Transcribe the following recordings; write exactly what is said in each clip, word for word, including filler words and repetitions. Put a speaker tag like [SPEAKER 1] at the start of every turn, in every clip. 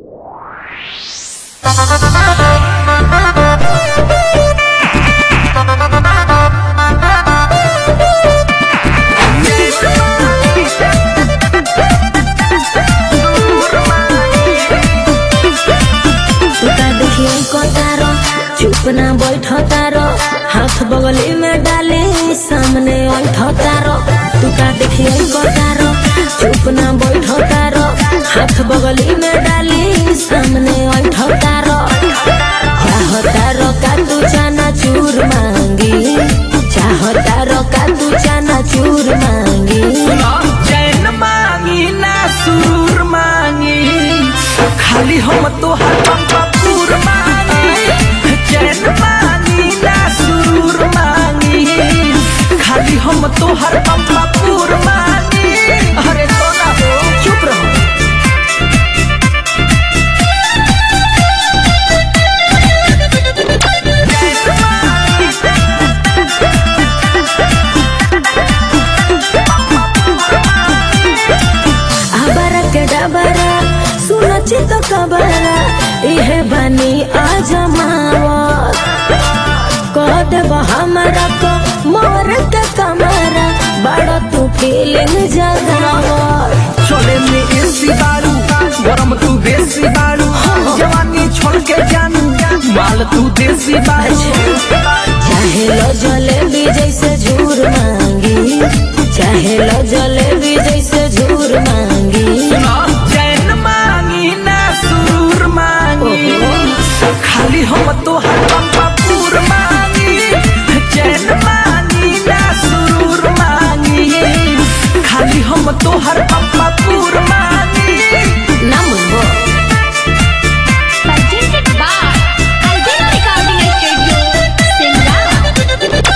[SPEAKER 1] चुप ना बैठो तारो, हाथ बगली में डाले सामने बैठो तारो। तू का देखिए तारो, चुप ना बैठो तारो, हाथ बगली में डाले सामने बैठो तारो। चाहो तारो का तू चना चूर मांगी, चाहो तारो का तू चना चूर मांगी।
[SPEAKER 2] चैन मांगी ना सुरूर मांगी, खाली हम तो हर पूर मांगी। चैन मांगी ना सुरूर मांगी, खाली हम तो हर पूर मांगी। अरे तो ना हो, चुप रहो।
[SPEAKER 1] आबरा के डबरा सुनो चितो कबरा, इहे बनी आज मावत कह देबो हमरा को मोर के कमरा। बड़ा तू फीलिंग जगावत
[SPEAKER 2] चले में एसी बारू, गरम तू बेसी बारू। जवानी छोड़ के जानू, माल तू देसी बारू।
[SPEAKER 1] चाहे लो जलेबी जैसे झूर मांगी, चाहे लो जलेबी जैसे झूर मांगी।
[SPEAKER 2] चैन मांगी ना सुरूर मांगी, खाली हम तो हर पूर मांगी। चैन मांगी ना सुरूर मांगी, खाली हम तो हर पूर मांगी।
[SPEAKER 1] ना मुझको
[SPEAKER 3] Presented by Albino Recording Studio, Simla।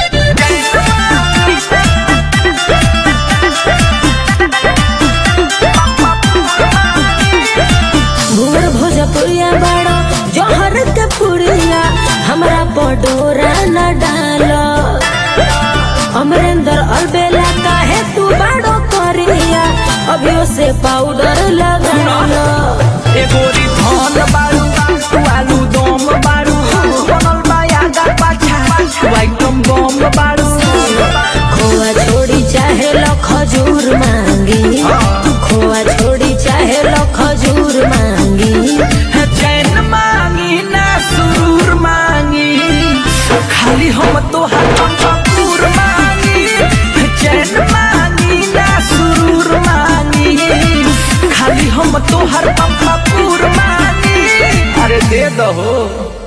[SPEAKER 1] भूर भोजपुरिया बड़ो जहर के पुड़िया, हमरा पडोरा न डालो। अमरेंद्र अलबेला काहे तू बड़ो करिया, अभियो से पाउडर लगा लो।
[SPEAKER 2] एगोरी धन बारू, तू आलू दम बारू। बनल बाया गा पाछा, तू आइटम बम बारू।
[SPEAKER 1] खोआ छोड़ी चाहे लो खजूर मांगी, खोआ छोड़ी चाहे लो खजूर मांगी।
[SPEAKER 2] चैन मांगी ना सुरूर मांगी, खाली हम तो हर पूर मांगी। चैन मांगी ना सुरूर मांगी, खाली हम तो हर पूर मांगी। अरे दे दो।